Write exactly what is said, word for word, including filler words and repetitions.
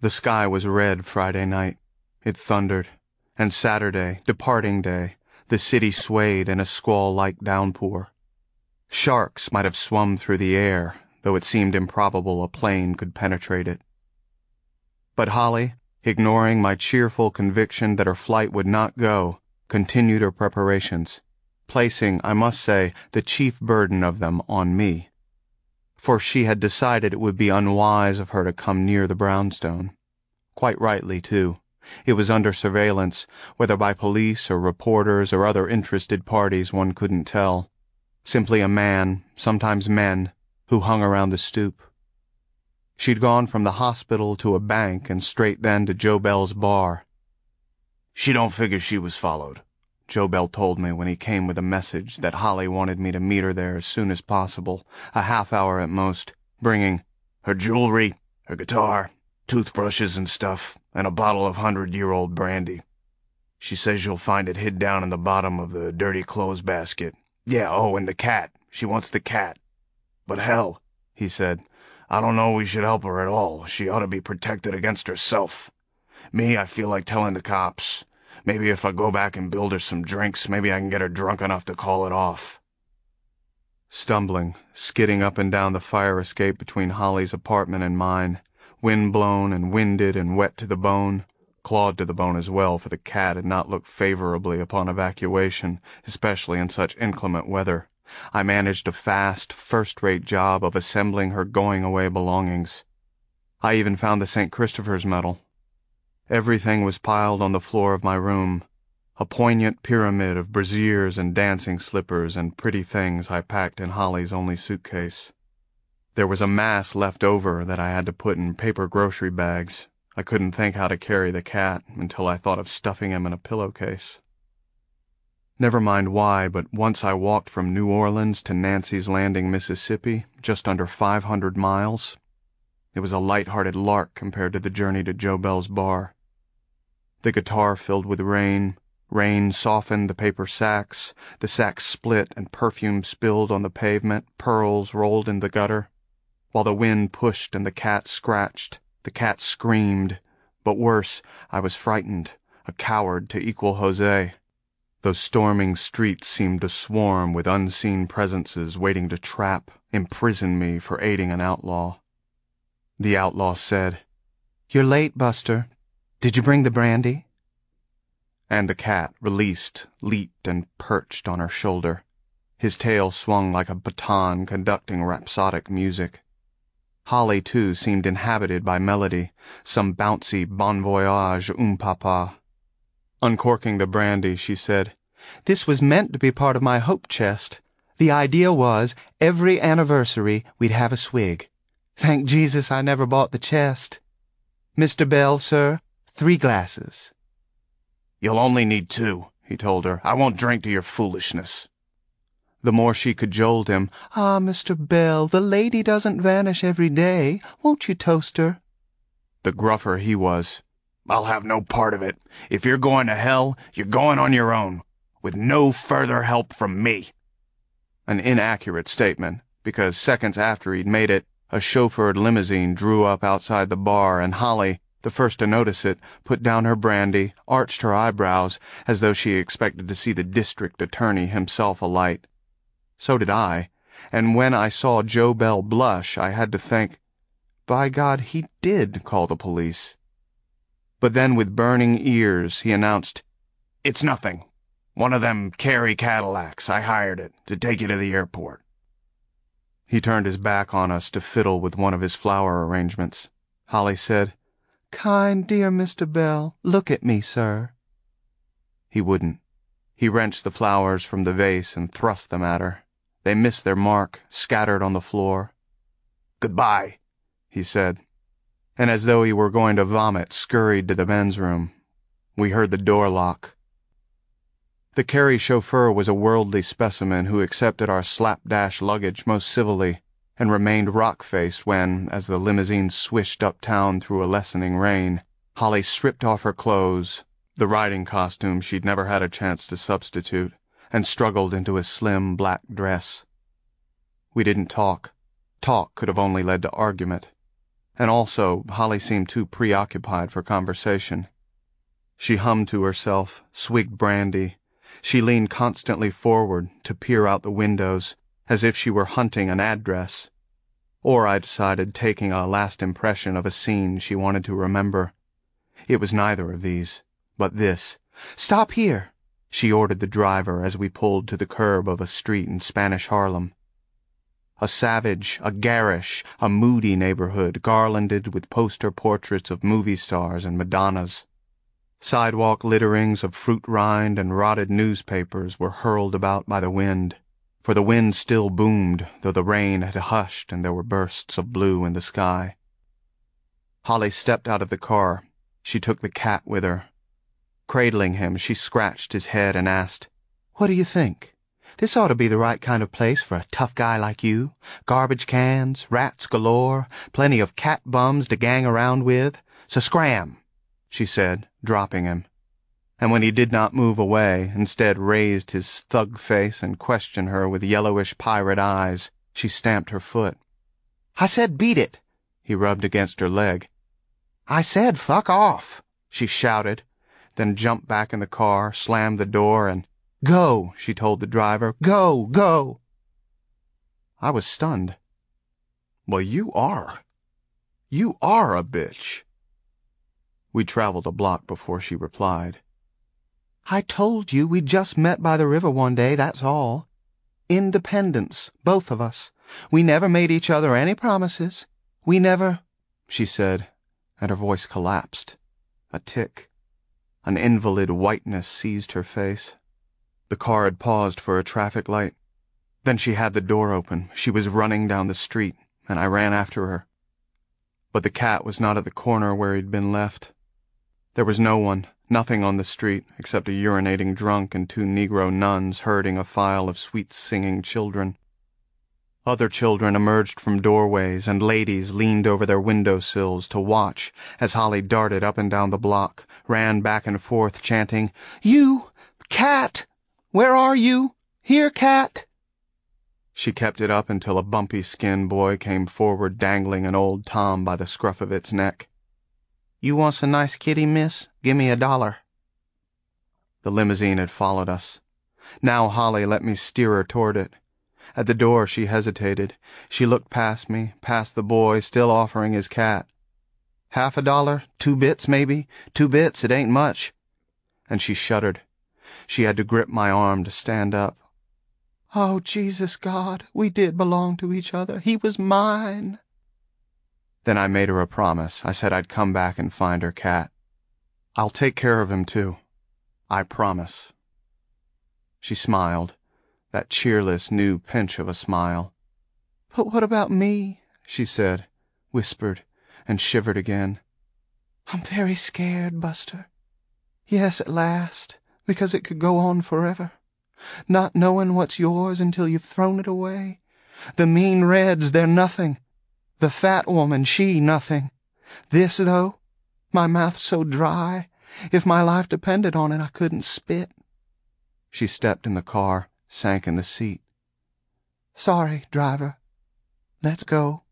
The sky was red Friday night. It thundered. And Saturday, departing day, the city swayed in a squall-like downpour. Sharks might have swum through the air, though it seemed improbable a plane could penetrate it. But Holly, ignoring my cheerful conviction that her flight would not go, continued her preparations, placing, I must say, the chief burden of them on me. For she had decided it would be unwise of her to come near the brownstone. Quite rightly, too. It was under surveillance, whether by police or reporters or other interested parties one couldn't tell. Simply a man, sometimes men, who hung around the stoop. She'd gone from the hospital to a bank and straight then to Joe Bell's bar. She don't figure she was followed, Joe Bell told me when he came with a message that Holly wanted me to meet her there as soon as possible, a half hour at most, bringing her jewelry, her guitar, toothbrushes and stuff, and a bottle of hundred-year-old brandy. She says you'll find it hid down in the bottom of the dirty clothes basket. Yeah, oh, and the cat. She wants the cat. But hell, he said, I don't know we should help her at all. She ought to be protected against herself. Me, I feel like telling the cops. Maybe if I go back and build her some drinks, maybe I can get her drunk enough to call it off. Stumbling, skidding up and down the fire escape between Holly's apartment and mine, wind-blown and winded and wet to the bone, clawed to the bone as well, for the cat had not looked favorably upon evacuation, especially in such inclement weather. I managed a fast, first-rate job of assembling her going-away belongings. I even found the Saint Christopher's medal. Everything was piled on the floor of my room, a poignant pyramid of brassieres and dancing slippers and pretty things I packed in Holly's only suitcase. There was a mass left over that I had to put in paper grocery bags. I couldn't think how to carry the cat until I thought of stuffing him in a pillowcase. Never mind why, but once I walked from New Orleans to Nancy's Landing, Mississippi, just under five hundred miles. It was a light-hearted lark compared to the journey to Joe Bell's bar. The guitar filled with rain. Rain softened the paper sacks. The sacks split and perfume spilled on the pavement. Pearls rolled in the gutter. While the wind pushed and the cat scratched, the cat screamed. But worse, I was frightened, a coward to equal Jose. Those storming streets seemed to swarm with unseen presences waiting to trap, imprison me for aiding an outlaw. The outlaw said, "You're late, Buster. Did you bring the brandy?" And the cat, released, leaped and perched on her shoulder. His tail swung like a baton conducting rhapsodic music. Holly, too, seemed inhabited by melody, some bouncy bon voyage um papa. Uncorking the brandy, she said, "This was meant to be part of my hope chest. The idea was, every anniversary, we'd have a swig. Thank Jesus I never bought the chest. Mister Bell, sir, three glasses." "You'll only need two," he told her. "I won't drink to your foolishness." The more she cajoled him, "Ah, Mister Bell, the lady doesn't vanish every day. Won't you toast her?" The gruffer he was. "I'll have no part of it. If you're going to hell, you're going on your own, with no further help from me." An inaccurate statement, because seconds after he'd made it, a chauffeured limousine drew up outside the bar, and Holly, the first to notice it, put down her brandy, arched her eyebrows, as though she expected to see the district attorney himself alight. So did I, and when I saw Joe Bell blush, I had to think, by God, he did call the police. But then with burning ears, he announced, "It's nothing. One of them Cary Cadillacs. I hired it to take you to the airport." He turned his back on us to fiddle with one of his flower arrangements. Holly said, "Kind, dear Mister Bell, look at me, sir." He wouldn't. He wrenched the flowers from the vase and thrust them at her. They missed their mark, scattered on the floor. "Goodbye," he said, and as though he were going to vomit, scurried to the men's room. We heard the door lock. The Cary chauffeur was a worldly specimen who accepted our slapdash luggage most civilly, and remained rock-faced when, as the limousine swished uptown through a lessening rain, Holly stripped off her clothes, the riding costume she'd never had a chance to substitute, and struggled into a slim black dress. We didn't talk. Talk could have only led to argument. And also, Holly seemed too preoccupied for conversation. She hummed to herself, swigged brandy. She leaned constantly forward to peer out the windows, as if she were hunting an address. Or, I decided, taking a last impression of a scene she wanted to remember. It was neither of these, but this. "Stop here," she ordered the driver as we pulled to the curb of a street in Spanish Harlem. A savage, a garish, a moody neighborhood garlanded with poster portraits of movie stars and Madonnas. Sidewalk litterings of fruit rind and rotted newspapers were hurled about by the wind, for the wind still boomed, though the rain had hushed and there were bursts of blue in the sky. Holly stepped out of the car. She took the cat with her. Cradling him, she scratched his head and asked, "What do you think? This ought to be the right kind of place for a tough guy like you. Garbage cans, rats galore, plenty of cat bums to gang around with. So scram," she said, dropping him. And when he did not move away, instead raised his thug face and questioned her with yellowish pirate eyes, she stamped her foot. "I said beat it." He rubbed against her leg. "I said fuck off," she shouted, then jumped back in the car, slammed the door, and "Go," she told the driver. "Go, go." I was stunned. "Well, you are. You are a bitch." We traveled a block before she replied. "I told you we just met by the river one day, that's all. Independence, both of us. We never made each other any promises. We never—" she said, and her voice collapsed. A tic. An invalid whiteness seized her face. The car had paused for a traffic light. Then she had the door open. She was running down the street, and I ran after her. But the cat was not at the corner where he'd been left. There was no one, nothing on the street, except a urinating drunk and two Negro nuns herding a file of sweet-singing children. Other children emerged from doorways, and ladies leaned over their windowsills to watch as Holly darted up and down the block, ran back and forth, chanting, "You! Cat! Where are you? Here, cat!" She kept it up until a bumpy-skinned boy came forward dangling an old Tom by the scruff of its neck. "You wants a nice kitty, miss? Gimme a dollar." The limousine had followed us. Now Holly let me steer her toward it. At the door she hesitated. She looked past me, past the boy, still offering his cat. "Half a dollar? Two bits, maybe? Two bits, it ain't much." And she shuddered. She had to grip my arm to stand up. "Oh, Jesus God, we did belong to each other. He was mine." Then I made her a promise. I said I'd come back and find her cat. "I'll take care of him, too. I promise." She smiled, that cheerless new pinch of a smile. "But what about me?" she said, whispered, and shivered again. "I'm very scared, Buster. Yes, at last, because it could go on forever. Not knowing what's yours until you've thrown it away. The mean reds, they're nothing. The fat woman, she nothing. This, though, my mouth's so dry, if my life depended on it, I couldn't spit." She stepped in the car, sank in the seat. "Sorry, driver. Let's go."